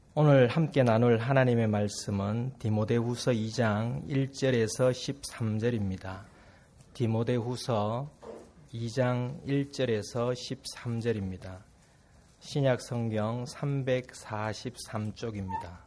오늘 함께 나눌 하나님의 말씀은 디모데후서 2장 1절에서 13절입니다. 디모데후서 2장 1절에서 13절입니다. 신약 성경 343쪽입니다.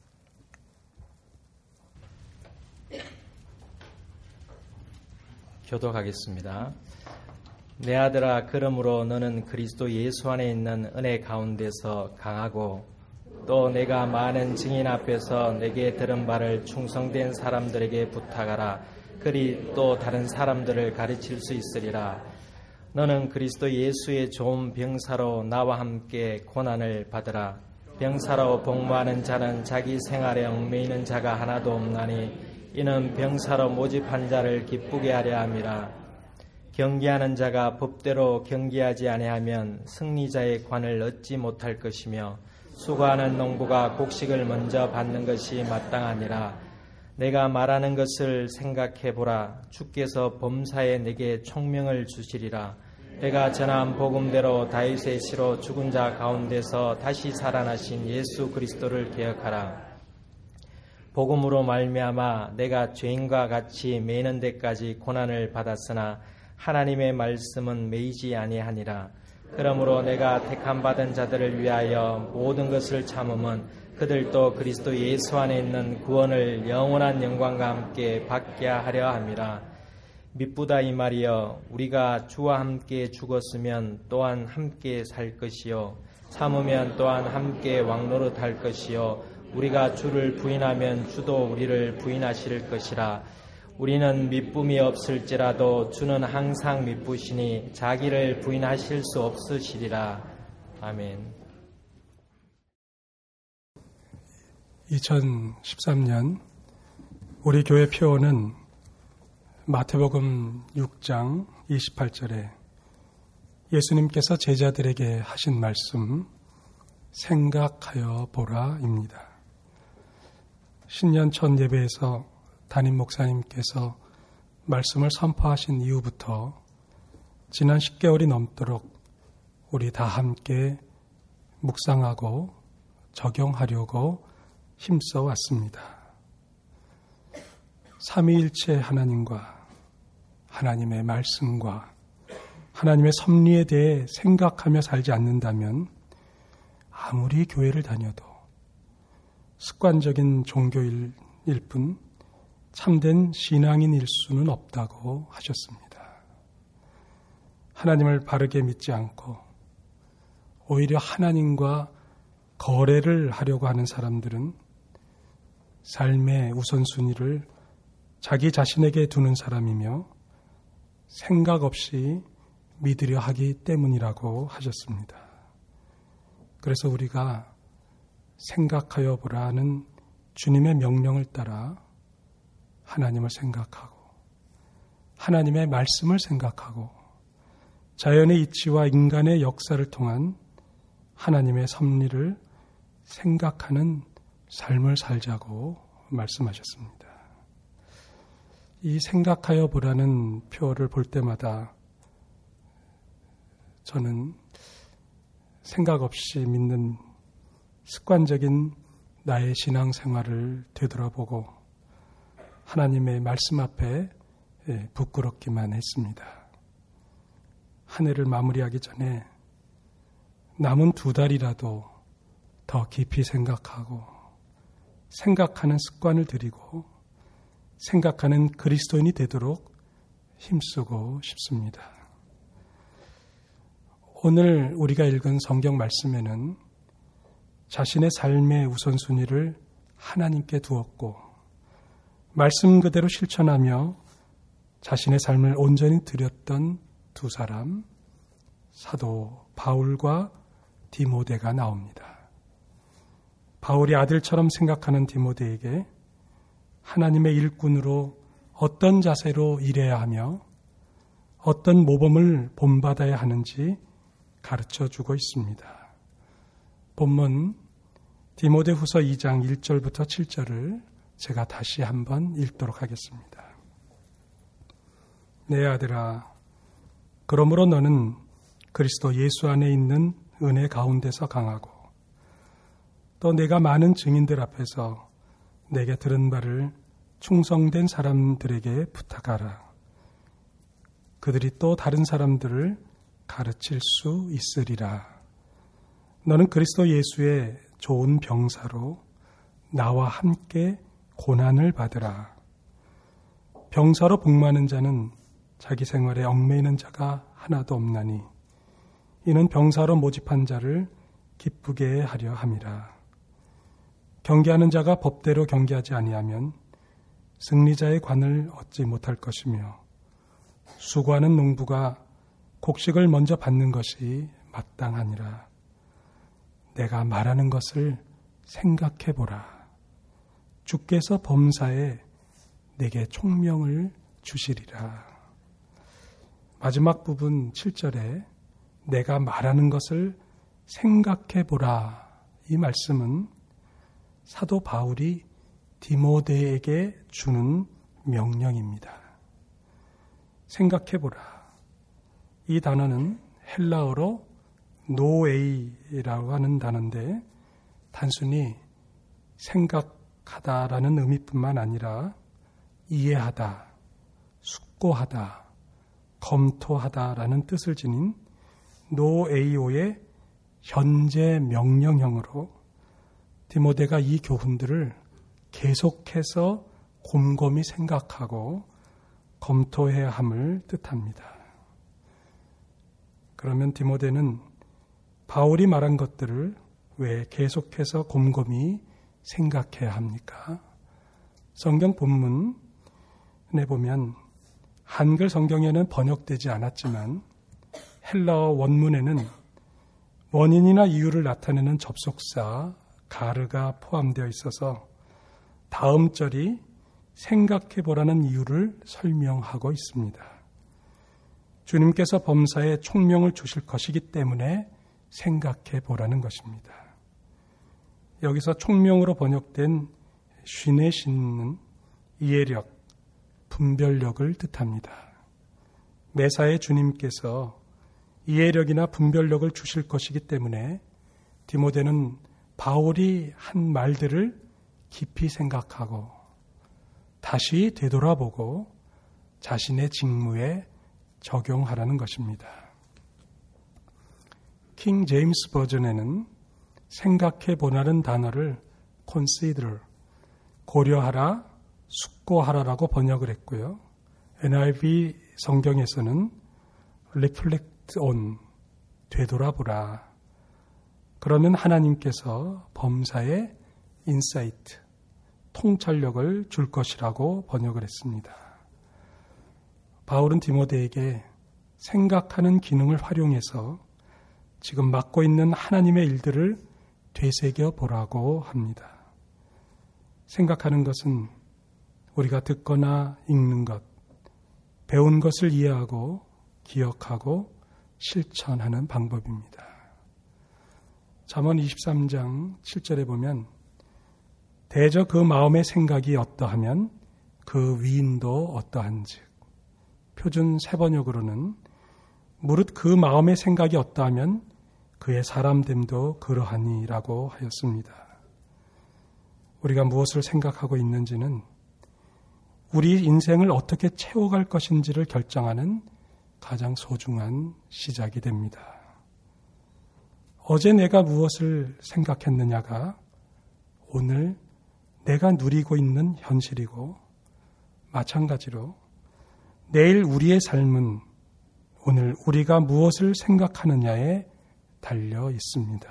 교독하겠습니다. 내 아들아, 그러므로 너는 그리스도 예수 안에 있는 은혜 가운데서 강하고 또 내가 많은 증인 앞에서 내게 들은 바를 충성된 사람들에게 부탁하라. 그리 또 다른 사람들을 가르칠 수 있으리라. 너는 그리스도 예수의 좋은 병사로 나와 함께 고난을 받으라. 병사로 복무하는 자는 자기 생활에 얽매이는 자가 하나도 없나니 이는 병사로 모집한 자를 기쁘게 하려 함이라. 경계하는 자가 법대로 경계하지 아니하면 승리자의 관을 얻지 못할 것이며 수고하는 농부가 곡식을 먼저 받는 것이 마땅하니라. 내가 말하는 것을 생각해보라. 주께서 범사에 내게 총명을 주시리라. 내가 전한 복음대로 다윗의 씨로 죽은 자 가운데서 다시 살아나신 예수 그리스도를 기억하라. 복음으로 말미암아 내가 죄인과 같이 매이는 데까지 고난을 받았으나 하나님의 말씀은 매이지 아니하니라. 그러므로 내가 택함받은 자들을 위하여 모든 것을 참음은 그들도 그리스도 예수 안에 있는 구원을 영원한 영광과 함께 받게 하려 함이라. 미쁘다 이 말이여, 우리가 주와 함께 죽었으면 또한 함께 살 것이요 참으면 또한 함께 왕노릇할 것이요 우리가 주를 부인하면 주도 우리를 부인하실 것이라. 우리는 미쁨이 없을지라도 주는 항상 미쁘시니 자기를 부인하실 수 없으시리라. 아멘. 2013년 우리 교회 표어는 마태복음 6장 28절에 예수님께서 제자들에게 하신 말씀 생각하여 보라입니다. 신년 첫 예배에서 담임 목사님께서 말씀을 선포하신 이후부터 지난 10개월이 넘도록 우리 다 함께 묵상하고 적용하려고 힘써 왔습니다. 삼위일체 하나님과 하나님의 말씀과 하나님의 섭리에 대해 생각하며 살지 않는다면 아무리 교회를 다녀도 습관적인 종교일 뿐 참된 신앙인일 수는 없다고 하셨습니다. 하나님을 바르게 믿지 않고 오히려 하나님과 거래를 하려고 하는 사람들은 삶의 우선순위를 자기 자신에게 두는 사람이며 생각 없이 믿으려 하기 때문이라고 하셨습니다. 그래서 우리가 생각하여 보라는 주님의 명령을 따라 하나님을 생각하고 하나님의 말씀을 생각하고 자연의 이치와 인간의 역사를 통한 하나님의 섭리를 생각하는 삶을 살자고 말씀하셨습니다. 이 생각하여 보라는 표어를 볼 때마다 저는 생각 없이 믿는 습관적인 나의 신앙생활을 되돌아보고 하나님의 말씀 앞에 부끄럽기만 했습니다. 한 해를 마무리하기 전에 남은 2달이라도 더 깊이 생각하고 생각하는 습관을 들이고 생각하는 그리스도인이 되도록 힘쓰고 싶습니다. 오늘 우리가 읽은 성경 말씀에는 자신의 삶의 우선순위를 하나님께 두었고 말씀 그대로 실천하며 자신의 삶을 온전히 드렸던 두 사람, 사도 바울과 디모데가 나옵니다. 바울이 아들처럼 생각하는 디모데에게 하나님의 일꾼으로 어떤 자세로 일해야 하며 어떤 모범을 본받아야 하는지 가르쳐주고 있습니다. 본문 디모데후서 2장 1절부터 7절을 제가 다시 한번 읽도록 하겠습니다. 내 아들아, 그러므로 너는 그리스도 예수 안에 있는 은혜 가운데서 강하고 또 내가 많은 증인들 앞에서 내게 들은 바를 충성된 사람들에게 부탁하라. 그들이 또 다른 사람들을 가르칠 수 있으리라. 너는 그리스도 예수의 좋은 병사로 나와 함께 고난을 받으라. 병사로 복무하는 자는 자기 생활에 얽매이는 자가 하나도 없나니 이는 병사로 모집한 자를 기쁘게 하려 함이라. 경계하는 자가 법대로 경계하지 아니하면 승리자의 관을 얻지 못할 것이며 수고하는 농부가 곡식을 먼저 받는 것이 마땅하니라. 내가 말하는 것을 생각해 보라. 주께서 범사에 내게 총명을 주시리라. 마지막 부분 7절에 내가 말하는 것을 생각해 보라. 이 말씀은 사도 바울이 디모데에게 주는 명령입니다. 생각해 보라. 이 단어는 헬라어로 노에이라고 하는 단어인데 단순히 생각하다라는 의미뿐만 아니라 이해하다, 숙고하다, 검토하다라는 뜻을 지닌 노에이오의 현재 명령형으로 디모데가 이 교훈들을 계속해서 곰곰이 생각하고 검토해야 함을 뜻합니다. 그러면 디모데는 바울이 말한 것들을 왜 계속해서 곰곰이 생각해야 합니까? 성경 본문에 보면 한글 성경에는 번역되지 않았지만 헬라어 원문에는 원인이나 이유를 나타내는 접속사 가르가 포함되어 있어서 다음 절이 생각해보라는 이유를 설명하고 있습니다. 주님께서 범사에 총명을 주실 것이기 때문에 생각해보라는 것입니다. 여기서 총명으로 번역된 쉬네신은 이해력, 분별력을 뜻합니다. 매사에 주님께서 이해력이나 분별력을 주실 것이기 때문에 디모데는 바울이 한 말들을 깊이 생각하고 다시 되돌아보고 자신의 직무에 적용하라는 것입니다. 킹 제임스 버전에는 생각해보라는 단어를 consider, 고려하라, 숙고하라라고 번역을 했고요. NIV 성경에서는 reflect on, 되돌아보라. 그러면 하나님께서 범사에 인사이트, 통찰력을 줄 것이라고 번역을 했습니다. 바울은 디모데에게 생각하는 기능을 활용해서 지금 맡고 있는 하나님의 일들을 되새겨 보라고 합니다. 생각하는 것은 우리가 듣거나 읽는 것, 배운 것을 이해하고 기억하고 실천하는 방법입니다. 잠언 23장 7절에 보면 대저 그 마음의 생각이 어떠하면 그 위인도 어떠한즉, 표준 세번역으로는 무릇 그 마음의 생각이 어떠하면 그의 사람됨도 그러하니라고 하였습니다. 우리가 무엇을 생각하고 있는지는 우리 인생을 어떻게 채워갈 것인지를 결정하는 가장 소중한 시작이 됩니다. 어제 내가 무엇을 생각했느냐가 오늘 내가 누리고 있는 현실이고, 마찬가지로 내일 우리의 삶은 오늘 우리가 무엇을 생각하느냐에 달려 있습니다.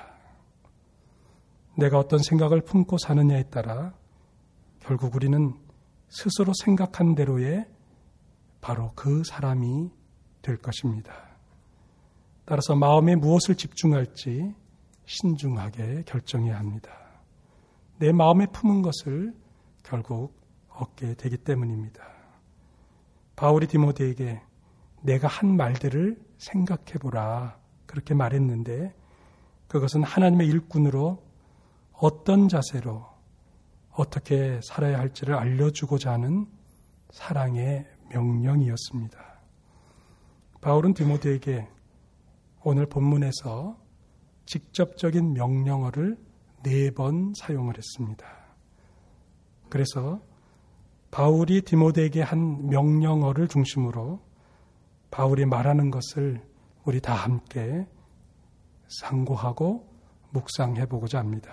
내가 어떤 생각을 품고 사느냐에 따라 결국 우리는 스스로 생각한 대로의 바로 그 사람이 될 것입니다. 따라서 마음에 무엇을 집중할지 신중하게 결정해야 합니다. 내 마음에 품은 것을 결국 얻게 되기 때문입니다. 바울이 디모데에게 내가 한 말들을 생각해보라 그렇게 말했는데, 그것은 하나님의 일꾼으로 어떤 자세로 어떻게 살아야 할지를 알려주고자 하는 사랑의 명령이었습니다. 바울은 디모데에게 오늘 본문에서 직접적인 명령어를 4번 사용을 했습니다. 그래서 바울이 디모데에게 한 명령어를 중심으로 바울이 말하는 것을 우리 다 함께 상고하고 묵상해 보고자 합니다.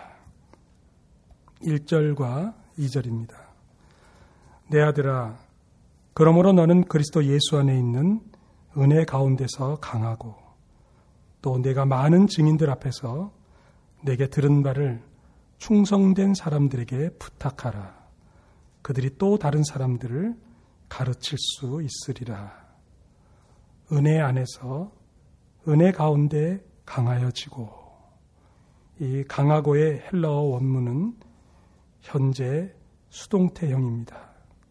1절과 2절입니다. 내 아들아, 그러므로 너는 그리스도 예수 안에 있는 은혜 가운데서 강하고 또 내가 많은 증인들 앞에서 내게 들은 바를 충성된 사람들에게 부탁하라. 그들이 또 다른 사람들을 가르칠 수 있으리라. 은혜 안에서 은혜 가운데 강하여지고, 이 강하고의 헬라어 원문은 현재 수동태형입니다.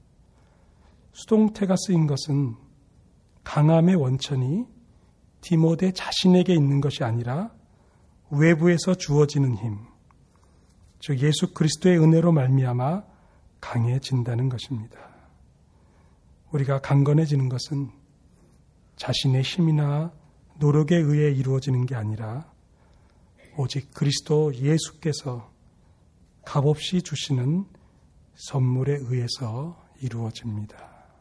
수동태가 쓰인 것은 강함의 원천이 디모데 자신에게 있는 것이 아니라 외부에서 주어지는 힘, 즉 예수 그리스도의 은혜로 말미암아 강해진다는 것입니다. 우리가 강건해지는 것은 자신의 힘이나 노력에 의해 이루어지는 게 아니라 오직 그리스도 예수께서 값없이 주시는 선물에 의해서 이루어집니다.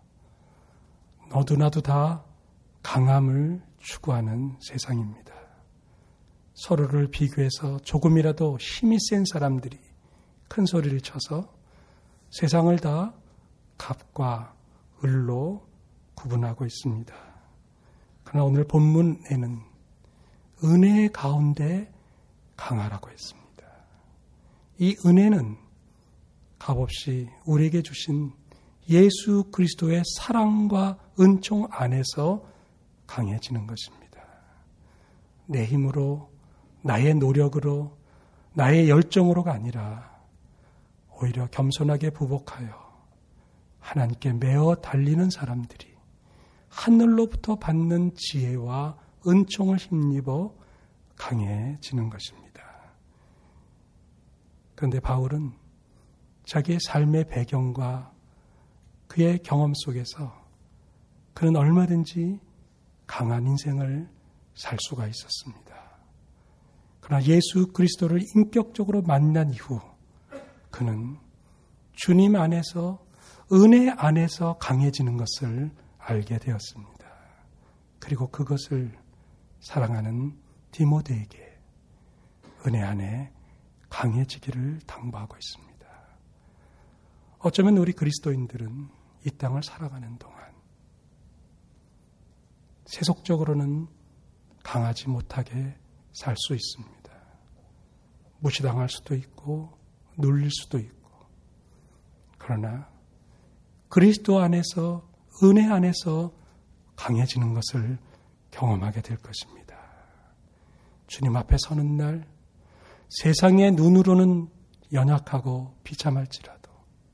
너도 나도 다 강함을 추구하는 세상입니다. 서로를 비교해서 조금이라도 힘이 센 사람들이 큰 소리를 쳐서 세상을 다 갑과 을로 구분하고 있습니다. 그러나 오늘 본문에는 은혜 가운데 강하라고 했습니다. 이 은혜는 값없이 우리에게 주신 예수 그리스도의 사랑과 은총 안에서 강해지는 것입니다. 내 힘으로, 나의 노력으로, 나의 열정으로가 아니라 오히려 겸손하게 부복하여 하나님께 매어 달리는 사람들이 하늘로부터 받는 지혜와 은총을 힘입어 강해지는 것입니다. 그런데 바울은 자기의 삶의 배경과 그의 경험 속에서 그는 얼마든지 강한 인생을 살 수가 있었습니다. 그러나 예수 그리스도를 인격적으로 만난 이후 그는 주님 안에서, 은혜 안에서 강해지는 것을 알게 되었습니다. 그리고 그것을 사랑하는 디모데에게 은혜 안에 강해지기를 당부하고 있습니다. 어쩌면 우리 그리스도인들은 이 땅을 살아가는 동안 세속적으로는 강하지 못하게 살 수 있습니다. 무시당할 수도 있고 눌릴 수도 있고, 그러나 그리스도 안에서, 은혜 안에서 강해지는 것을 경험하게 될 것입니다. 주님 앞에 서는 날 세상의 눈으로는 연약하고 비참할지라도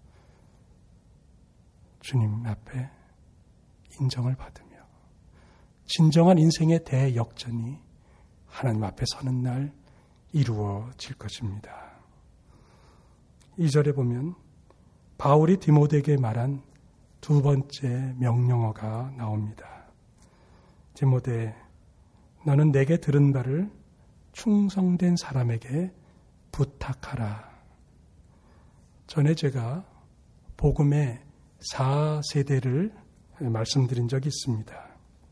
주님 앞에 인정을 받으며 진정한 인생의 대역전이 하나님 앞에 서는 날 이루어질 것입니다. 2절에 보면 바울이 디모데에게 말한 두 번째 명령어가 나옵니다. 디모데, 너는 내게 들은 바를 충성된 사람에게 부탁하라. 전에 제가 복음의 4세대를 말씀드린 적이 있습니다.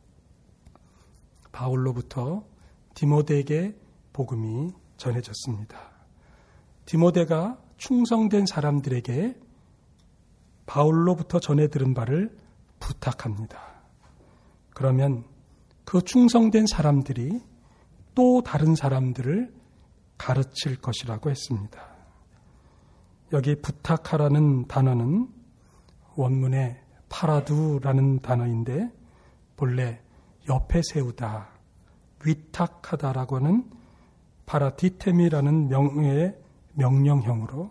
바울로부터 디모데에게 복음이 전해졌습니다. 디모데가 충성된 사람들에게 바울로부터 전해 들은 바를 부탁합니다. 그러면 그 충성된 사람들이 또 다른 사람들을 가르칠 것이라고 했습니다. 여기 부탁하라는 단어는 원문에 파라두라는 단어인데 본래 옆에 세우다, 위탁하다라고 하는 파라디템이라는 명의 명령형으로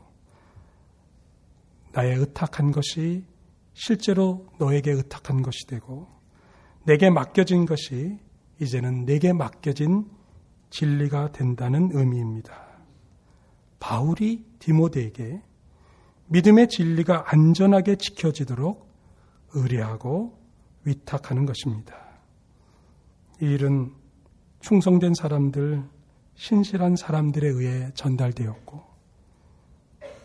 나의 의탁한 것이 실제로 너에게 의탁한 것이 되고 내게 맡겨진 것이 이제는 내게 맡겨진 진리가 된다는 의미입니다. 바울이 디모데에게 믿음의 진리가 안전하게 지켜지도록 의뢰하고 위탁하는 것입니다. 이 일은 충성된 사람들, 신실한 사람들에 의해 전달되었고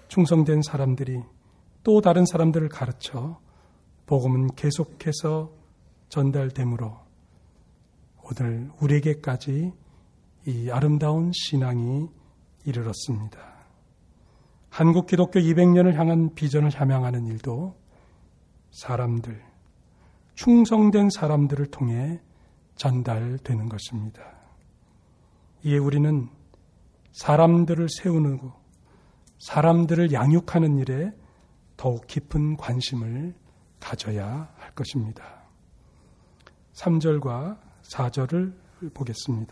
충성된 사람들이 또 다른 사람들을 가르쳐 복음은 계속해서 전달되므로 오늘 우리에게까지 이 아름다운 신앙이 이르렀습니다. 한국 기독교 200년을 향한 비전을 함양하는 일도 사람들, 충성된 사람들을 통해 전달되는 것입니다. 이에 우리는 사람들을 세우고 사람들을 양육하는 일에 더욱 깊은 관심을 가져야 할 것입니다. 3절과 4절을 보겠습니다.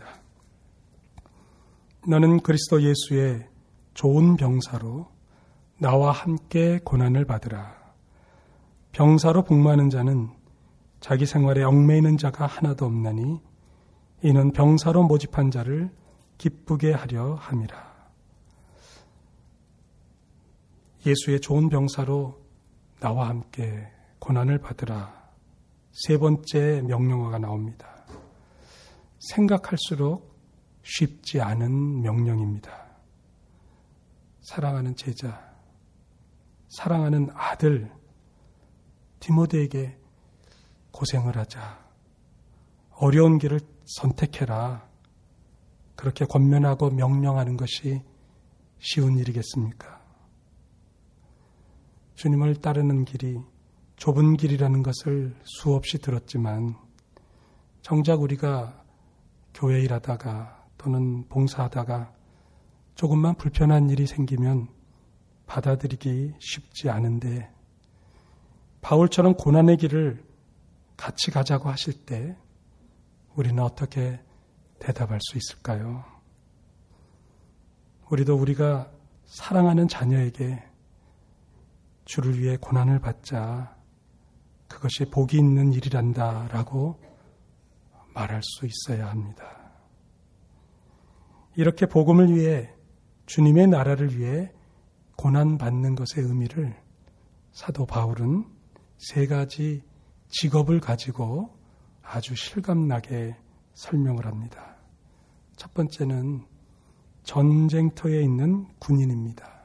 너는 그리스도 예수의 좋은 병사로 나와 함께 고난을 받으라. 병사로 복무하는 자는 자기 생활에 얽매이는 자가 하나도 없나니 이는 병사로 모집한 자를 기쁘게 하려 함이라. 예수의 좋은 병사로 나와 함께 고난을 받으라. 세 번째 명령어가 나옵니다. 생각할수록 쉽지 않은 명령입니다. 사랑하는 제자, 사랑하는 아들 디모데에게 고생을 하자. 어려운 길을 선택해라. 그렇게 권면하고 명령하는 것이 쉬운 일이겠습니까? 주님을 따르는 길이 좁은 길이라는 것을 수없이 들었지만 정작 우리가 교회 일하다가 또는 봉사하다가 조금만 불편한 일이 생기면 받아들이기 쉽지 않은데 바울처럼 고난의 길을 같이 가자고 하실 때 우리는 어떻게 대답할 수 있을까요? 우리도 우리가 사랑하는 자녀에게 주를 위해 고난을 받자, 그것이 복이 있는 일이란다 라고 말할 수 있어야 합니다. 이렇게 복음을 위해, 주님의 나라를 위해 고난받는 것의 의미를 사도 바울은 세 가지 직업을 가지고 아주 실감나게 설명을 합니다. 첫 번째는 전쟁터에 있는 군인입니다.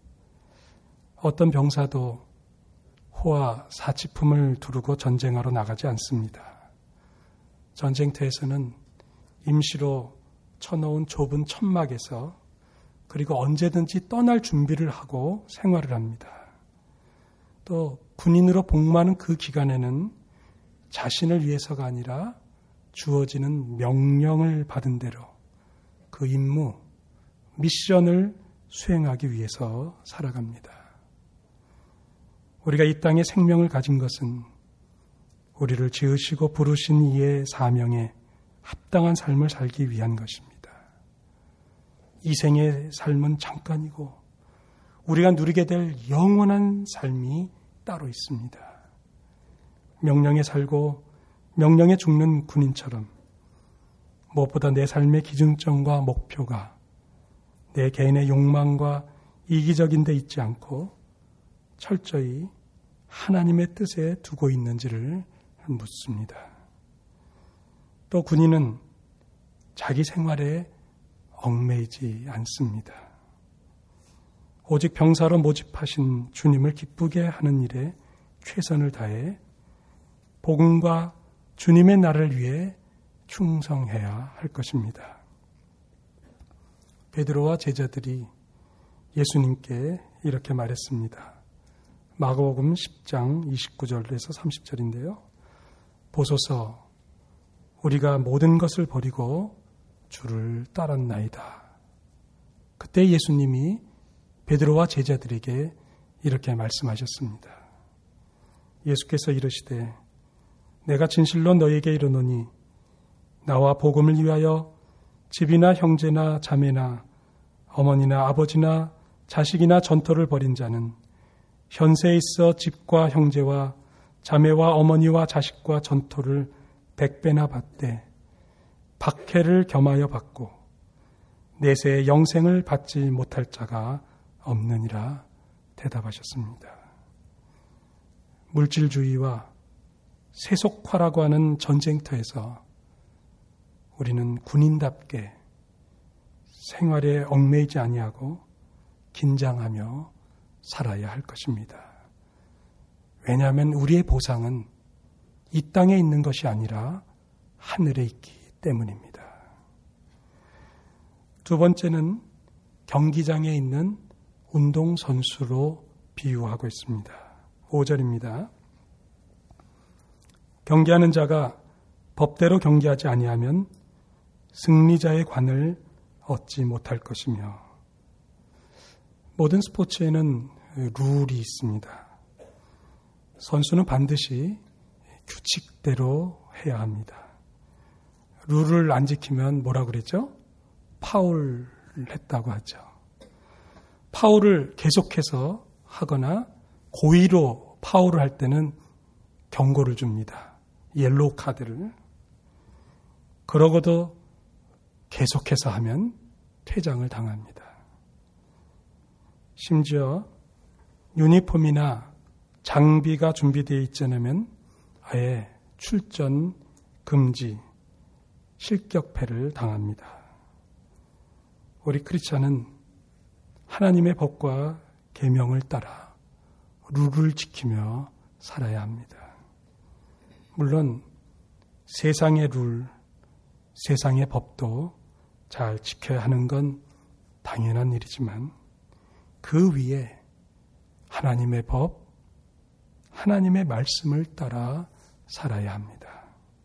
어떤 병사도 호와 사치품을 두르고 전쟁하러 나가지 않습니다. 전쟁터에서는 임시로 쳐놓은 좁은 천막에서 그리고 언제든지 떠날 준비를 하고 생활을 합니다. 또 군인으로 복무하는 그 기간에는 자신을 위해서가 아니라 주어지는 명령을 받은 대로 그 임무, 미션을 수행하기 위해서 살아갑니다. 우리가 이 땅에 생명을 가진 것은 우리를 지으시고 부르신 이의 사명에 합당한 삶을 살기 위한 것입니다. 이 생의 삶은 잠깐이고 우리가 누리게 될 영원한 삶이 따로 있습니다. 명령에 살고 명령에 죽는 군인처럼 무엇보다 내 삶의 기준점과 목표가 내 개인의 욕망과 이기적인 데 있지 않고 철저히 하나님의 뜻에 두고 있는지를 묻습니다. 또 군인은 자기 생활에 얽매이지 않습니다. 오직 병사로 모집하신 주님을 기쁘게 하는 일에 최선을 다해 복음과 주님의 나라를 위해 충성해야 할 것입니다. 베드로와 제자들이 예수님께 이렇게 말했습니다. 마가복음 10장 29절에서 30절인데요. 보소서, 우리가 모든 것을 버리고 주를 따랐나이다. 그때 예수님이 베드로와 제자들에게 이렇게 말씀하셨습니다. 예수께서 이르시되 내가 진실로 너에게 이르노니 나와 복음을 위하여 집이나 형제나 자매나 어머니나 아버지나 자식이나 전토를 벌인 자는 현세에 있어 집과 형제와 자매와 어머니와 자식과 전토를 100배나 받되 박해를 겸하여 받고 내세의 영생을 받지 못할 자가 없느니라 대답하셨습니다. 물질주의와 세속화라고 하는 전쟁터에서 우리는 군인답게 생활에 얽매이지 아니하고 긴장하며 살아야 할 것입니다. 왜냐하면 우리의 보상은 이 땅에 있는 것이 아니라 하늘에 있기 때문입니다. 두 번째는 경기장에 있는 운동선수로 비유하고 있습니다. 5절입니다. 경기하는 자가 법대로 경기하지 아니하면 승리자의 관을 얻지 못할 것이며, 모든 스포츠에는 룰이 있습니다. 선수는 반드시 규칙대로 해야 합니다. 룰을 안 지키면 뭐라고 그랬죠? 파울을 했다고 하죠. 파울을 계속해서 하거나 고의로 파울을 할 때는 경고를 줍니다. 옐로우 카드를. 그러고도 계속해서 하면 퇴장을 당합니다. 심지어 유니폼이나 장비가 준비되어 있지 않으면 아예 출전 금지, 실격패를 당합니다. 우리 크리스찬은 하나님의 법과 계명을 따라 룰을 지키며 살아야 합니다. 물론 세상의 룰, 세상의 법도 잘 지켜야 하는 건 당연한 일이지만 그 위에 하나님의 법, 하나님의 말씀을 따라 살아야 합니다.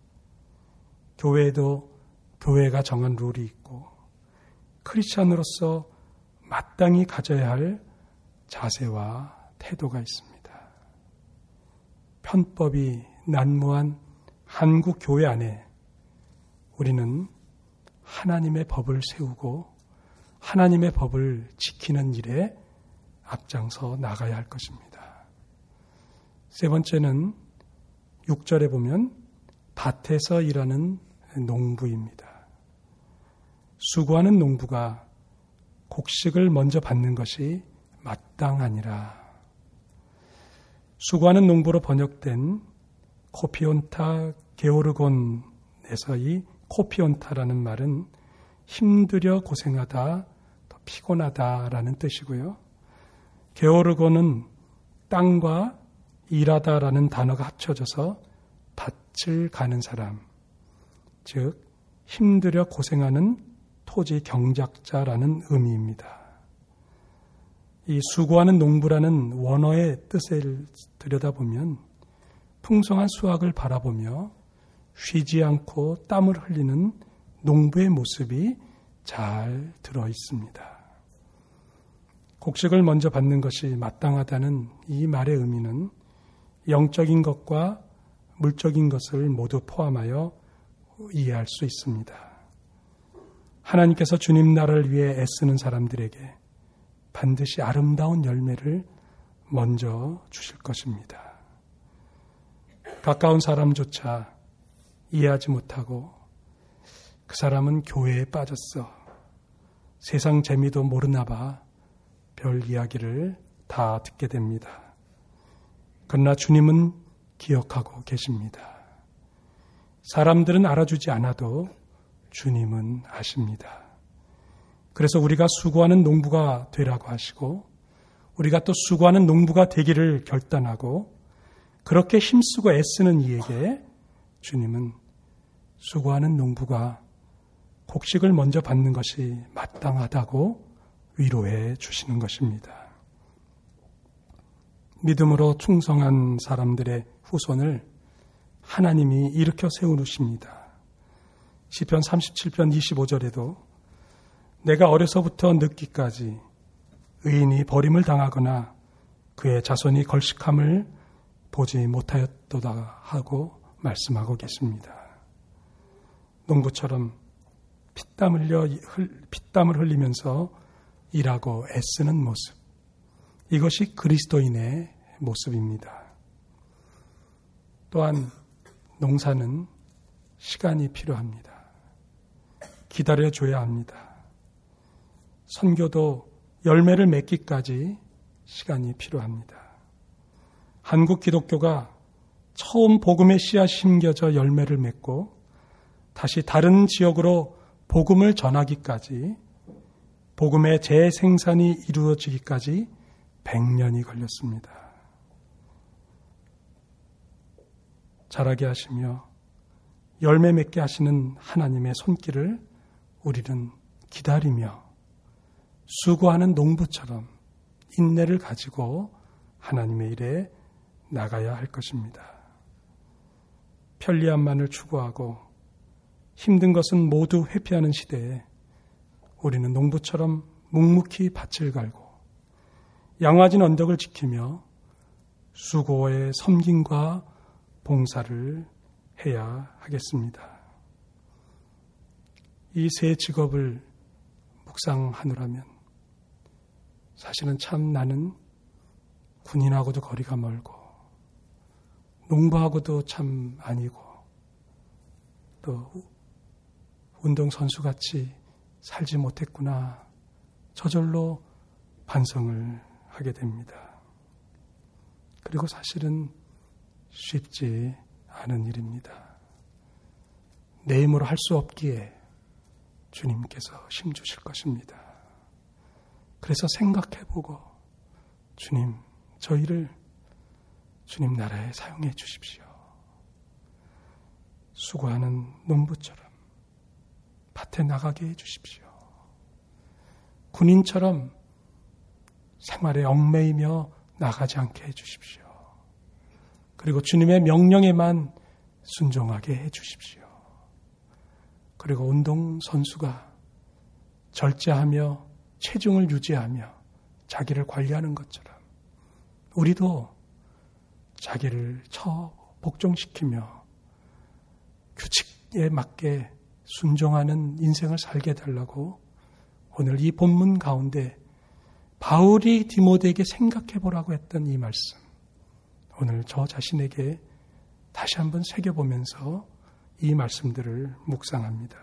교회에도 교회가 정한 룰이 있고 크리스찬으로서 마땅히 가져야 할 자세와 태도가 있습니다. 편법이 난무한 한국 교회 안에 우리는 하나님의 법을 세우고 하나님의 법을 지키는 일에 앞장서 나가야 할 것입니다. 세 번째는 6절에 보면 밭에서 일하는 농부입니다. 수고하는 농부가 곡식을 먼저 받는 것이 마땅하니라. 수고하는 농부로 번역된 코피온타 게오르곤에서 이 코피온타라는 말은 힘들여 고생하다, 더 피곤하다라는 뜻이고요. 게오르곤은 땅과 일하다라는 단어가 합쳐져서 밭을 가는 사람, 즉 힘들여 고생하는 토지 경작자라는 의미입니다. 이 수고하는 농부라는 원어의 뜻을 들여다보면 풍성한 수확을 바라보며 쉬지 않고 땀을 흘리는 농부의 모습이 잘 들어 있습니다. 곡식을 먼저 받는 것이 마땅하다는 이 말의 의미는 영적인 것과 물적인 것을 모두 포함하여 이해할 수 있습니다. 하나님께서 주님 나라를 위해 애쓰는 사람들에게 반드시 아름다운 열매를 먼저 주실 것입니다. 가까운 사람조차 이해하지 못하고 그 사람은 교회에 빠졌어, 세상 재미도 모르나 봐, 별 이야기를 다 듣게 됩니다. 그러나 주님은 기억하고 계십니다. 사람들은 알아주지 않아도 주님은 아십니다. 그래서 우리가 수고하는 농부가 되라고 하시고 우리가 또 수고하는 농부가 되기를 결단하고 그렇게 힘쓰고 애쓰는 이에게 주님은 수고하는 농부가 곡식을 먼저 받는 것이 마땅하다고 위로해 주시는 것입니다. 믿음으로 충성한 사람들의 후손을 하나님이 일으켜 세우십니다. 시편 37편 25절에도 내가 어려서부터 늙기까지 의인이 버림을 당하거나 그의 자손이 걸식함을 보지 못하였도다 하고 말씀하고 계십니다. 농부처럼 피땀을 흘리면서 일하고 애쓰는 모습, 이것이 그리스도인의 모습입니다. 또한 농사는 시간이 필요합니다. 기다려줘야 합니다. 선교도 열매를 맺기까지 시간이 필요합니다. 한국 기독교가 처음 복음의 씨앗이 심겨져 열매를 맺고 다시 다른 지역으로 복음을 전하기까지, 복음의 재생산이 이루어지기까지 100년이 걸렸습니다. 자라게 하시며 열매 맺게 하시는 하나님의 손길을 우리는 기다리며 수고하는 농부처럼 인내를 가지고 하나님의 일에 나가야 할 것입니다. 편리함만을 추구하고 힘든 것은 모두 회피하는 시대에 우리는 농부처럼 묵묵히 밭을 갈고 양화진 언덕을 지키며 수고의 섬김과 봉사를 해야 하겠습니다. 이 세 직업을 묵상하노라면 사실은 참 나는 군인하고도 거리가 멀고 농부하고도 참 아니고 또 운동선수같이 살지 못했구나 저절로 반성을 하게 됩니다. 그리고 사실은 쉽지 않은 일입니다. 내 힘으로 할 수 없기에 주님께서 힘주실 것입니다. 그래서 생각해보고 주님, 저희를 주님 나라에 사용해 주십시오. 수고하는 농부처럼 밭에 나가게 해 주십시오. 군인처럼 생활에 얽매이며 나가지 않게 해 주십시오. 그리고 주님의 명령에만 순종하게 해 주십시오. 그리고 운동선수가 절제하며 체중을 유지하며 자기를 관리하는 것처럼 우리도 자기를 복종시키며 규칙에 맞게 순종하는 인생을 살게 해달라고 오늘 이 본문 가운데 바울이 디모데에게 생각해보라고 했던 이 말씀, 오늘 저 자신에게 다시 한번 새겨보면서 이 말씀들을 묵상합니다.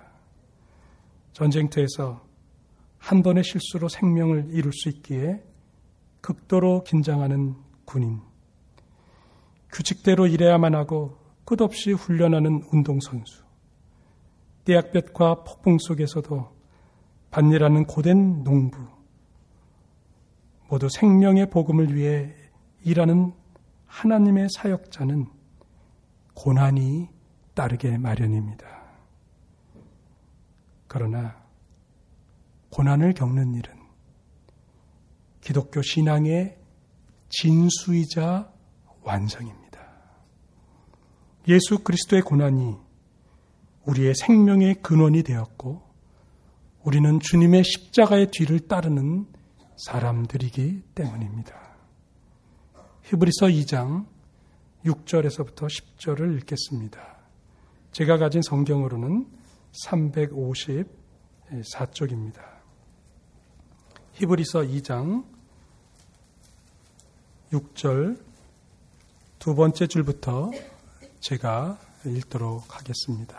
전쟁터에서 한 번의 실수로 생명을 잃을 수 있기에 극도로 긴장하는 군인, 규칙대로 일해야만 하고 끝없이 훈련하는 운동선수, 떼약볕과 폭풍 속에서도 반일하는 고된 농부, 모두 생명의 복음을 위해 일하는 하나님의 사역자는 고난이 따르게 마련입니다. 그러나 고난을 겪는 일은 기독교 신앙의 진수이자 완성입니다. 예수 그리스도의 고난이 우리의 생명의 근원이 되었고 우리는 주님의 십자가의 뒤를 따르는 사람들이기 때문입니다. 히브리서 2장 6절에서부터 10절을 읽겠습니다. 제가 가진 성경으로는 354쪽입니다. 히브리서 2장 6절 두 번째 줄부터 제가 읽도록 하겠습니다.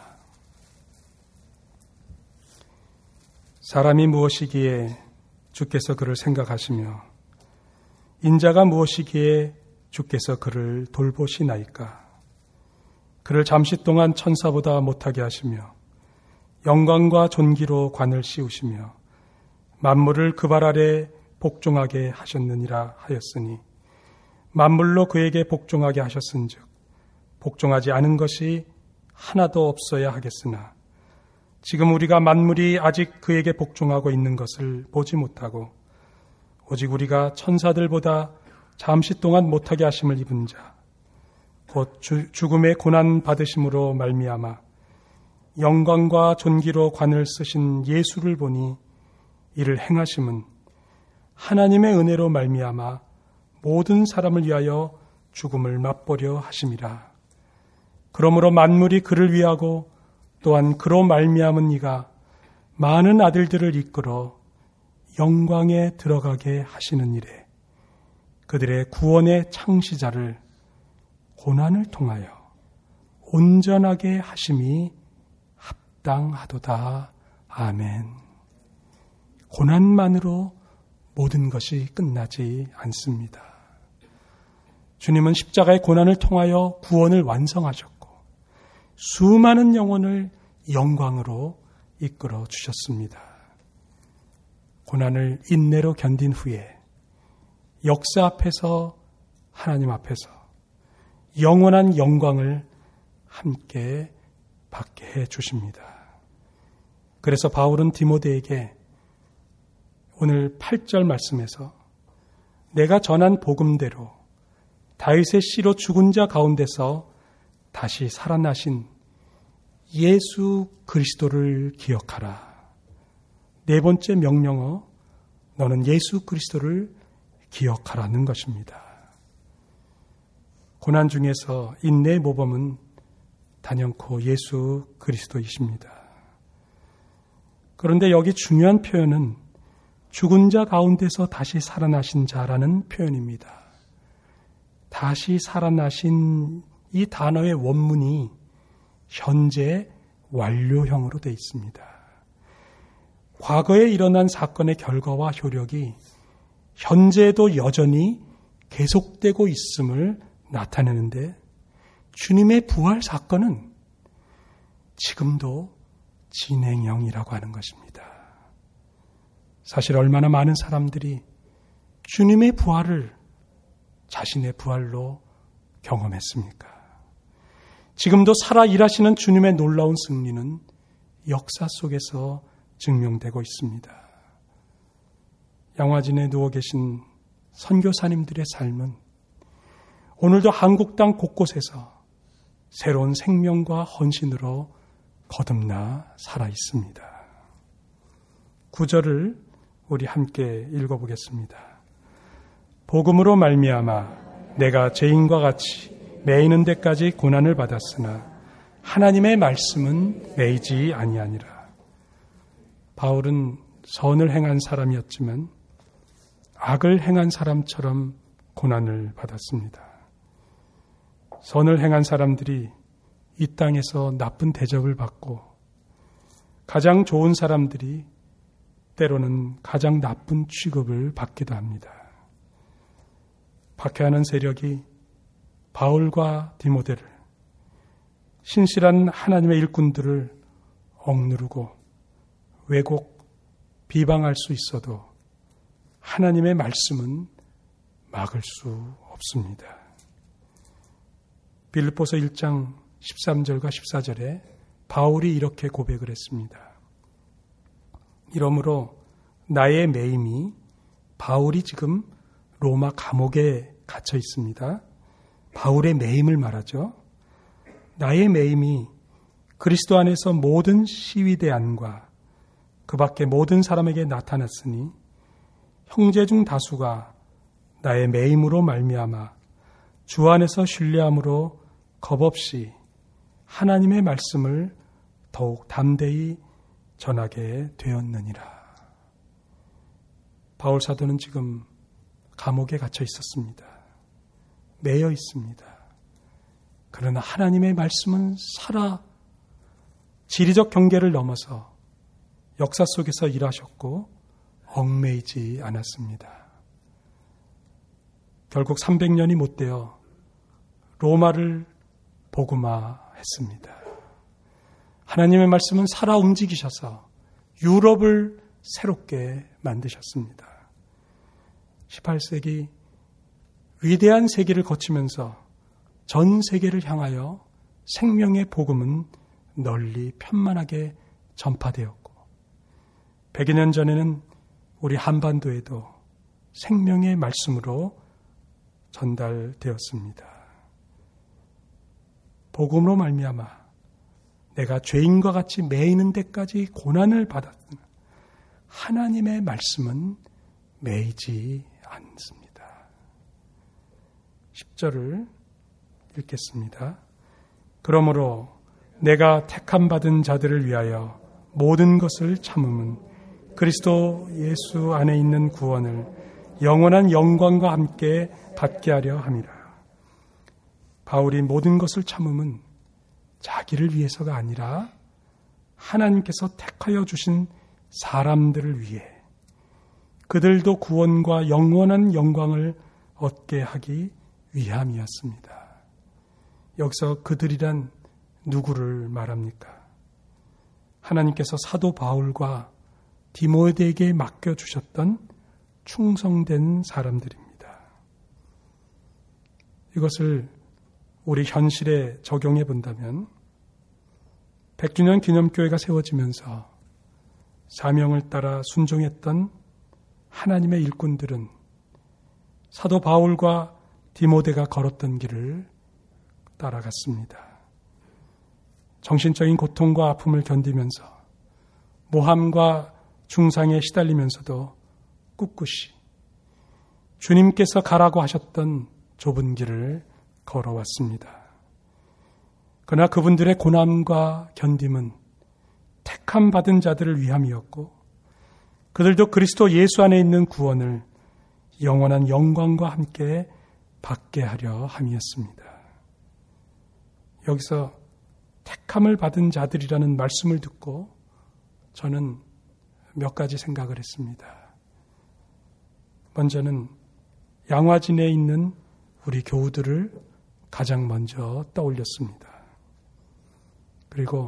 사람이 무엇이기에 주께서 그를 생각하시며 인자가 무엇이기에 주께서 그를 돌보시나이까. 그를 잠시 동안 천사보다 못하게 하시며 영광과 존귀로 관을 씌우시며 만물을 그 발 아래 복종하게 하셨느니라 하였으니 만물로 그에게 복종하게 하셨은즉 복종하지 않은 것이 하나도 없어야 하겠으나 지금 우리가 만물이 아직 그에게 복종하고 있는 것을 보지 못하고 오직 우리가 천사들보다 잠시 동안 못하게 하심을 입은 자 곧 죽음의 고난 받으심으로 말미암아 영광과 존귀로 관을 쓰신 예수를 보니 이를 행하심은 하나님의 은혜로 말미암아 모든 사람을 위하여 죽음을 맛보려 하심이라. 그러므로 만물이 그를 위하고 또한 그로 말미암은 이가 많은 아들들을 이끌어 영광에 들어가게 하시는 일에 그들의 구원의 창시자를 고난을 통하여 온전하게 하심이 합당하도다. 아멘. 고난만으로 모든 것이 끝나지 않습니다. 주님은 십자가의 고난을 통하여 구원을 완성하셨고 수많은 영혼을 영광으로 이끌어 주셨습니다. 고난을 인내로 견딘 후에 역사 앞에서 하나님 앞에서 영원한 영광을 함께 받게 해 주십니다. 그래서 바울은 디모데에게 오늘 8절 말씀에서 내가 전한 복음대로 다윗의 씨로 죽은 자 가운데서 다시 살아나신 예수 그리스도를 기억하라. 네 번째 명령어, 너는 예수 그리스도를 기억하라는 것입니다. 고난 중에서 인내의 모범은 단연코 예수 그리스도이십니다. 그런데 여기 중요한 표현은 죽은 자 가운데서 다시 살아나신 자라는 표현입니다. 다시 살아나신 이 단어의 원문이 현재 완료형으로 되어 있습니다. 과거에 일어난 사건의 결과와 효력이 현재도 여전히 계속되고 있음을 나타내는데 주님의 부활 사건은 지금도 진행형이라고 하는 것입니다. 사실 얼마나 많은 사람들이 주님의 부활을 자신의 부활로 경험했습니까? 지금도 살아 일하시는 주님의 놀라운 승리는 역사 속에서 증명되고 있습니다. 양화진에 누워 계신 선교사님들의 삶은 오늘도 한국 땅 곳곳에서 새로운 생명과 헌신으로 거듭나 살아 있습니다. 9절을 우리 함께 읽어보겠습니다. 복음으로 말미암아 내가 죄인과 같이 매이는 데까지 고난을 받았으나 하나님의 말씀은 매이지 아니하니라. 바울은 선을 행한 사람이었지만 악을 행한 사람처럼 고난을 받았습니다. 선을 행한 사람들이 이 땅에서 나쁜 대접을 받고 가장 좋은 사람들이 때로는 가장 나쁜 취급을 받기도 합니다. 박해하는 세력이 바울과 디모데를, 신실한 하나님의 일꾼들을 억누르고 왜곡, 비방할 수 있어도 하나님의 말씀은 막을 수 없습니다. 빌립보서 1장 13절과 14절에 바울이 이렇게 고백을 했습니다. 이러므로 나의 매임이, 바울이 지금 로마 감옥에 갇혀 있습니다. 바울의 매임을 말하죠. 나의 매임이 그리스도 안에서 모든 시위대 안과 그 밖에 모든 사람에게 나타났으니 형제 중 다수가 나의 매임으로 말미암아 주 안에서 신뢰함으로 겁없이 하나님의 말씀을 더욱 담대히 전하게 되었느니라. 바울 사도는 지금 감옥에 갇혀 있었습니다. 매여 있습니다. 그러나 하나님의 말씀은 살아 지리적 경계를 넘어서 역사 속에서 일하셨고 얽매이지 않았습니다. 결국 300년이 못되어 로마를 복음화했습니다. 하나님의 말씀은 살아 움직이셔서 유럽을 새롭게 만드셨습니다. 18세기 위대한 세기를 거치면서 전 세계를 향하여 생명의 복음은 널리 편만하게 전파되었고 100여 년 전에는 우리 한반도에도 생명의 말씀으로 전달되었습니다. 복음으로 말미암아 내가 죄인과 같이 매이는 데까지 고난을 받았으나 하나님의 말씀은 매이지 않습니다. 10절을 읽겠습니다. 그러므로 내가 택함 받은 자들을 위하여 모든 것을 참음은 그리스도 예수 안에 있는 구원을 영원한 영광과 함께 받게 하려 함이라. 바울이 모든 것을 참음은 자기를 위해서가 아니라 하나님께서 택하여 주신 사람들을 위해 그들도 구원과 영원한 영광을 얻게 하기 위함이었습니다. 여기서 그들이란 누구를 말합니까? 하나님께서 사도 바울과 디모데에게 맡겨주셨던 충성된 사람들입니다. 이것을 우리 현실에 적용해 본다면 100주년 기념교회가 세워지면서 사명을 따라 순종했던 하나님의 일꾼들은 사도 바울과 디모데가 걸었던 길을 따라갔습니다. 정신적인 고통과 아픔을 견디면서 모함과 중상에 시달리면서도 꿋꿋이 주님께서 가라고 하셨던 좁은 길을 걸어왔습니다. 그러나 그분들의 고난과 견딤은 택함 받은 자들을 위함이었고 그들도 그리스도 예수 안에 있는 구원을 영원한 영광과 함께 받게 하려 함이었습니다. 여기서 택함을 받은 자들이라는 말씀을 듣고 저는 몇 가지 생각을 했습니다. 먼저는 양화진에 있는 우리 교우들을 가장 먼저 떠올렸습니다. 그리고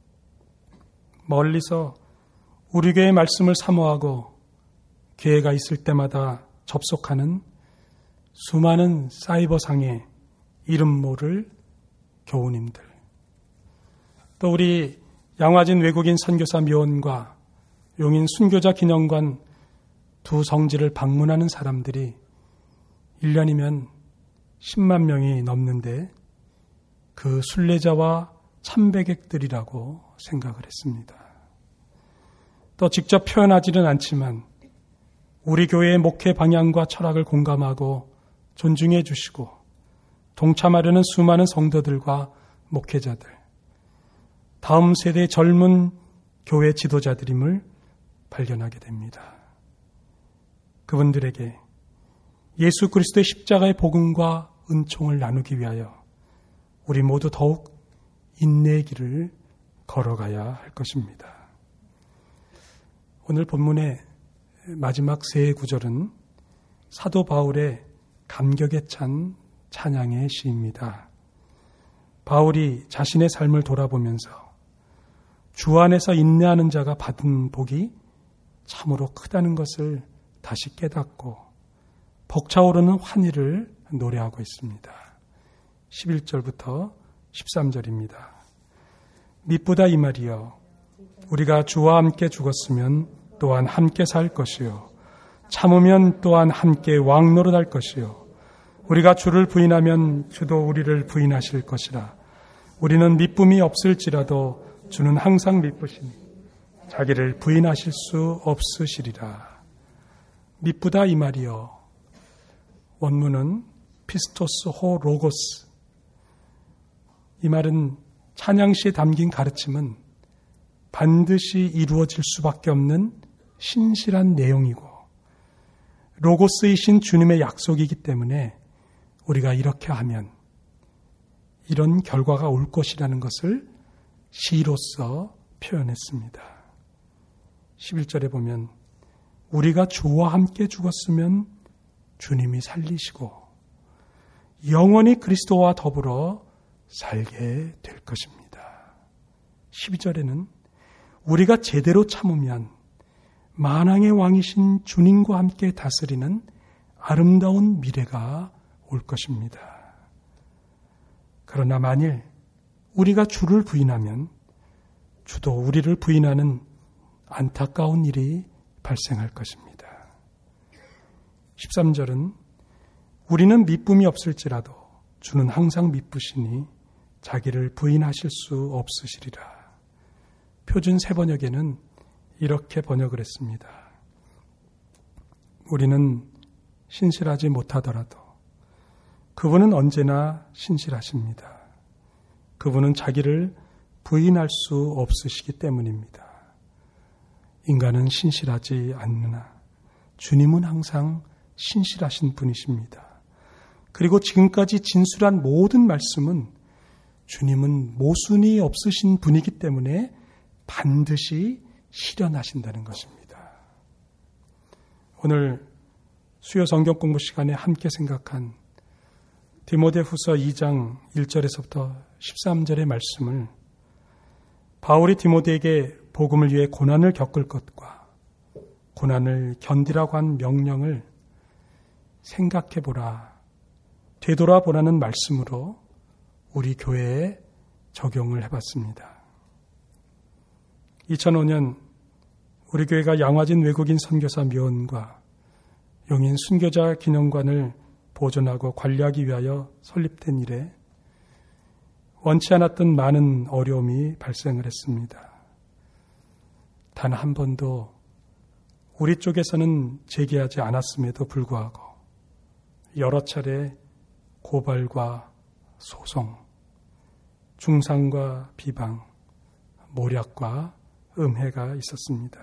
멀리서 우리 교회의 말씀을 사모하고 기회가 있을 때마다 접속하는 수많은 사이버상의 이름 모를 교우님들, 또 우리 양화진 외국인 선교사 묘원과 용인 순교자 기념관 두 성지를 방문하는 사람들이 1년이면 10만 명이 넘는데 그 순례자와 참배객들이라고 생각을 했습니다. 또 직접 표현하지는 않지만 우리 교회의 목회 방향과 철학을 공감하고 존중해 주시고 동참하려는 수많은 성도들과 목회자들, 다음 세대의 젊은 교회 지도자들임을 발견하게 됩니다. 그분들에게 예수 그리스도의 십자가의 복음과 은총을 나누기 위하여 우리 모두 더욱 인내의 길을 걸어가야 할 것입니다. 오늘 본문의 마지막 세 구절은 사도 바울의 감격에 찬 찬양의 시입니다. 바울이 자신의 삶을 돌아보면서 주 안에서 인내하는 자가 받은 복이 참으로 크다는 것을 다시 깨닫고 벅차오르는 환희를 노래하고 있습니다. 11절부터 13절입니다. 미쁘다 이 말이여, 우리가 주와 함께 죽었으면 또한 함께 살 것이요, 참으면 또한 함께 왕노릇할 것이요, 우리가 주를 부인하면 주도 우리를 부인하실 것이라. 우리는 미쁨이 없을지라도 주는 항상 미쁘시니 자기를 부인하실 수 없으시리라. 미쁘다 이 말이여. 원문은 피스토스 호 로고스. 이 말은 찬양시에 담긴 가르침은 반드시 이루어질 수밖에 없는 신실한 내용이고 로고스이신 주님의 약속이기 때문에 우리가 이렇게 하면 이런 결과가 올 것이라는 것을 시로서 표현했습니다. 11절에 보면 우리가 주와 함께 죽었으면 주님이 살리시고 영원히 그리스도와 더불어 살게 될 것입니다. 12절에는 우리가 제대로 참으면 만왕의 왕이신 주님과 함께 다스리는 아름다운 미래가 올 것입니다. 그러나 만일 우리가 주를 부인하면 주도 우리를 부인하는 안타까운 일이 발생할 것입니다. 13절은 우리는 미쁨이 없을지라도 주는 항상 미쁘시니 자기를 부인하실 수 없으시리라. 표준 세번역에는 이렇게 번역을 했습니다. 우리는 신실하지 못하더라도 그분은 언제나 신실하십니다. 그분은 자기를 부인할 수 없으시기 때문입니다. 인간은 신실하지 않으나 주님은 항상 신실하신 분이십니다. 그리고 지금까지 진술한 모든 말씀은 주님은 모순이 없으신 분이기 때문에 반드시 실현하신다는 것입니다. 오늘 수요 성경 공부 시간에 함께 생각한 디모데후서 2장 1절에서부터 13절의 말씀을 바울이 디모데에게 복음을 위해 고난을 겪을 것과 고난을 견디라고 한 명령을 생각해보라, 되돌아보라는 말씀으로 우리 교회에 적용을 해봤습니다. 2005년 우리 교회가 양화진 외국인 선교사 묘원과 용인 순교자 기념관을 보존하고 관리하기 위하여 설립된 이래 원치 않았던 많은 어려움이 발생을 했습니다. 단 한 번도 우리 쪽에서는 제기하지 않았음에도 불구하고 여러 차례 고발과 소송, 중상과 비방, 모략과 음해가 있었습니다.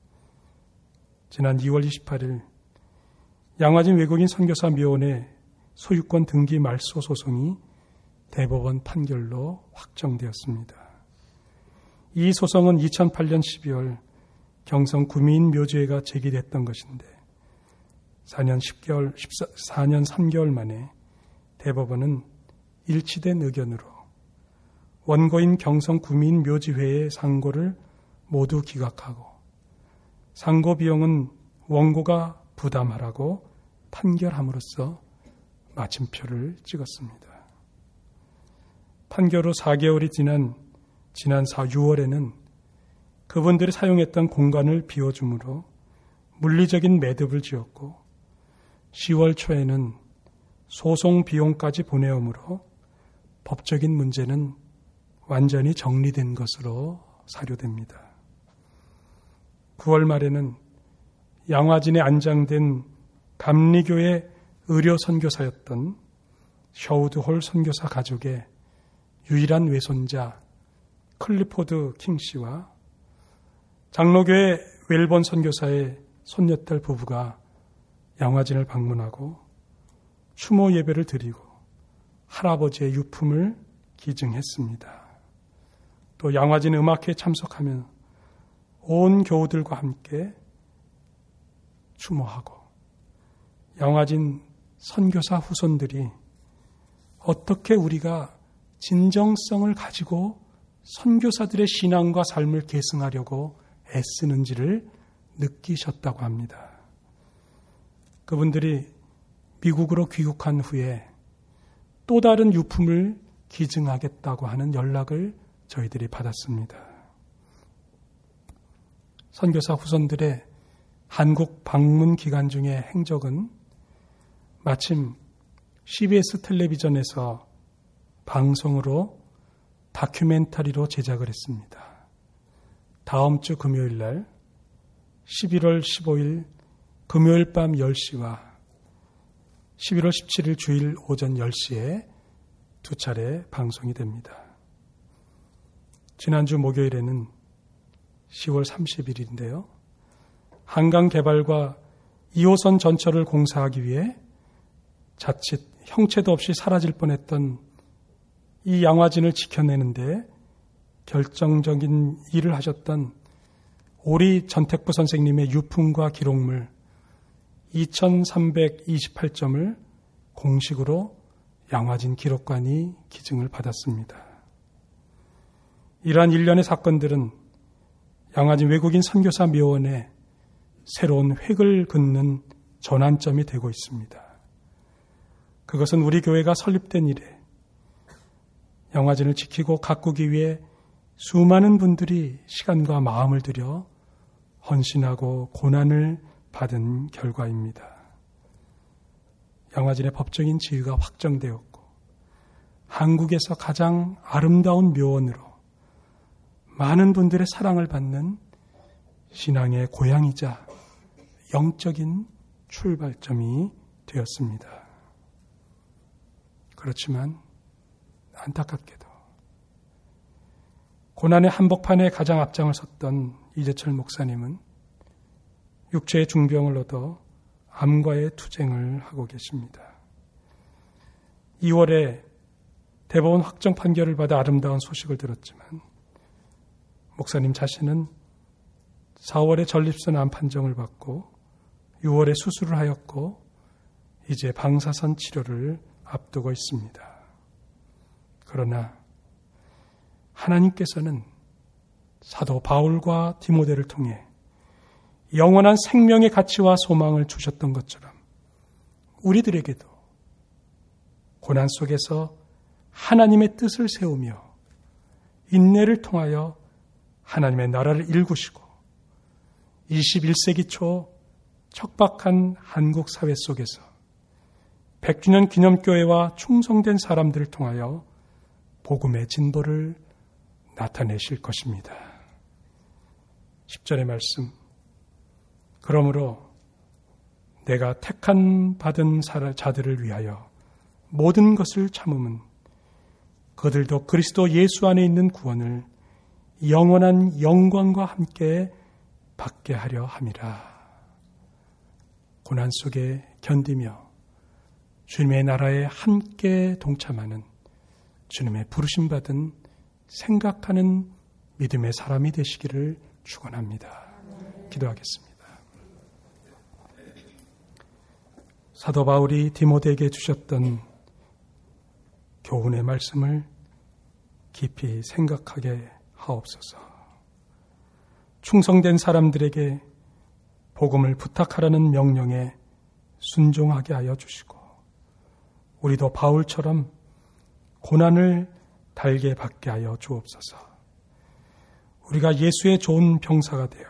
지난 2월 28일 양화진 외국인 선교사 묘원의 소유권 등기 말소 소송이 대법원 판결로 확정되었습니다. 이 소송은 2008년 12월 경성 구민묘지회가 제기됐던 것인데 4년 3개월 만에 대법원은 일치된 의견으로 원고인 경성 구민묘지회의 상고를 모두 기각하고 상고 비용은 원고가 부담하라고 판결함으로써 마침표를 찍었습니다. 판결 후 4개월이 지난 6월에는 그분들이 사용했던 공간을 비워주므로 물리적인 매듭을 지었고 10월 초에는 소송 비용까지 보내오므로 법적인 문제는 완전히 정리된 것으로 사료됩니다. 9월 말에는 양화진에 안장된 감리교회 의료 선교사였던 셔우드 홀 선교사 가족의 유일한 외손자 클리포드 킹 씨와 장로교회 웰본 선교사의 손녀딸 부부가 양화진을 방문하고 추모 예배를 드리고 할아버지의 유품을 기증했습니다. 또 양화진 음악회에 참석하며 온 교우들과 함께 추모하고 양화진 선교사 후손들이 어떻게 우리가 진정성을 가지고 선교사들의 신앙과 삶을 계승하려고 애쓰는지를 느끼셨다고 합니다. 그분들이 미국으로 귀국한 후에 또 다른 유품을 기증하겠다고 하는 연락을 저희들이 받았습니다. 선교사 후손들의 한국 방문 기간 중의 행적은 마침 CBS 텔레비전에서 방송으로 다큐멘터리로 제작을 했습니다. 다음 주 금요일 날 11월 15일 금요일 밤 10시와 11월 17일 주일 오전 10시에 두 차례 방송이 됩니다. 지난주 목요일에는 10월 30일인데요. 한강 개발과 2호선 전철을 공사하기 위해 자칫 형체도 없이 사라질 뻔했던 이 양화진을 지켜내는데 결정적인 일을 하셨던 오리 전택부 선생님의 유품과 기록물 2328점을 공식으로 양화진 기록관이 기증을 받았습니다. 이러한 일련의 사건들은 양화진 외국인 선교사 묘원에 새로운 획을 긋는 전환점이 되고 있습니다. 그것은 우리 교회가 설립된 이래 양화진을 지키고 가꾸기 위해 수많은 분들이 시간과 마음을 들여 헌신하고 고난을 받은 결과입니다. 양화진의 법적인 지위가 확정되었고 한국에서 가장 아름다운 묘원으로 많은 분들의 사랑을 받는 신앙의 고향이자 영적인 출발점이 되었습니다. 그렇지만 안타깝게도 고난의 한복판에 가장 앞장을 섰던 이재철 목사님은 육체의 중병을 얻어 암과의 투쟁을 하고 계십니다. 2월에 대법원 확정 판결을 받아 아름다운 소식을 들었지만 목사님 자신은 4월에 전립선 암 판정을 받고 6월에 수술을 하였고 이제 방사선 치료를 앞두고 있습니다. 그러나 하나님께서는 사도 바울과 디모데를 통해 영원한 생명의 가치와 소망을 주셨던 것처럼 우리들에게도 고난 속에서 하나님의 뜻을 세우며 인내를 통하여 하나님의 나라를 일구시고 21세기 초 척박한 한국 사회 속에서 100주년 기념교회와 충성된 사람들을 통하여 복음의 진보를 나타내실 것입니다. 10절의 말씀. 그러므로 내가 택한 받은 자들을 위하여 모든 것을 참음은 그들도 그리스도 예수 안에 있는 구원을 영원한 영광과 함께 받게 하려 함이라. 고난 속에 견디며 주님의 나라에 함께 동참하는 주님의 부르심받은 생각하는 믿음의 사람이 되시기를 축원합니다. 기도하겠습니다. 사도 바울이 디모데에게 주셨던 교훈의 말씀을 깊이 생각하게 하옵소서. 충성된 사람들에게 복음을 부탁하라는 명령에 순종하게 하여 주시고 우리도 바울처럼 고난을 달게 받게 하여 주옵소서. 우리가 예수의 좋은 병사가 되어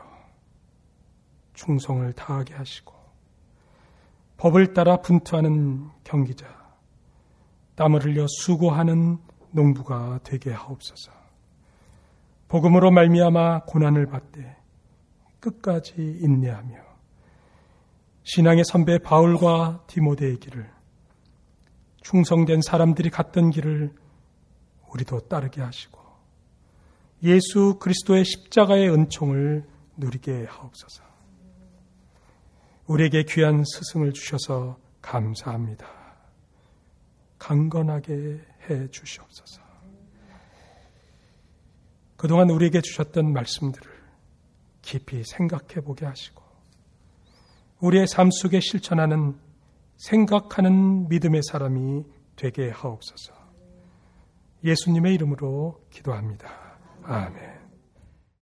충성을 다하게 하시고 법을 따라 분투하는 경기자, 땀을 흘려 수고하는 농부가 되게 하옵소서. 복음으로 말미암아 고난을 받되 끝까지 인내하며 신앙의 선배 바울과 디모데의 길을, 충성된 사람들이 갔던 길을 우리도 따르게 하시고 예수 그리스도의 십자가의 은총을 누리게 하옵소서. 우리에게 귀한 스승을 주셔서 감사합니다. 강건하게 해 주시옵소서. 그동안 우리에게 주셨던 말씀들을 깊이 생각해 보게 하시고 우리의 삶 속에 실천하는 생각하는 믿음의 사람이 되게 하옵소서. 예수님의 이름으로 기도합니다. 아멘.